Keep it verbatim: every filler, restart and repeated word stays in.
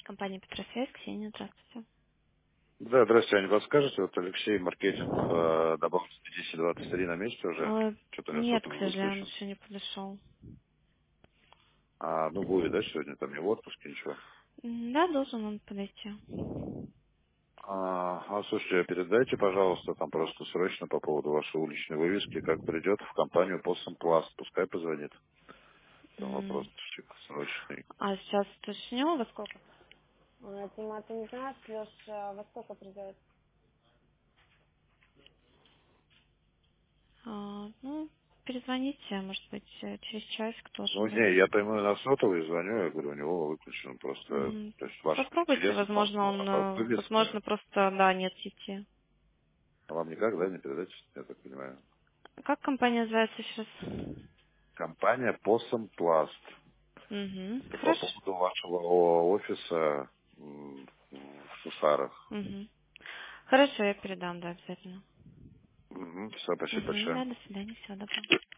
Компания Петросвязь, Ксения, здравствуйте. Да, здравствуйте, Аня, подскажете, вот Алексей, маркетинг, э, добавил десять двадцать три на месте уже, Ой, что-то у меня нет, к сотовый сожалению, он выключен. еще не подошел. А, ну, будет, да, сегодня, там не в отпуске, ничего. М, Да, должен он подойти. А, а, слушайте, передайте, пожалуйста, там просто срочно по поводу вашей уличной вывески, как придет в компанию Пласт, пускай позвонит. Там вопрос М, типа, срочный. А сейчас уточню, во сколько? А, Тима, ты не знаешь, Леш, а, во сколько придет? А, ну, перезвоните, может быть, э, через часик Ну, должен быть. не, я пойму на сотовый звоню, я говорю, у него выключен просто, Мгм. то есть ваши Попробуйте, интересы, там, возможно, он, а, э, вывеска, возможно, просто, да, нет сети. а вам никак, да, не передать, я так понимаю. Как компания называется сейчас? Компания Possum Plast. Угу. Это по Хорошо. поводу вашего о- офиса м, в Сусарах. Угу. Хорошо, я передам, да, обязательно. Мгм. Все, спасибо Угу, большое. да, до свидания, всего доброго.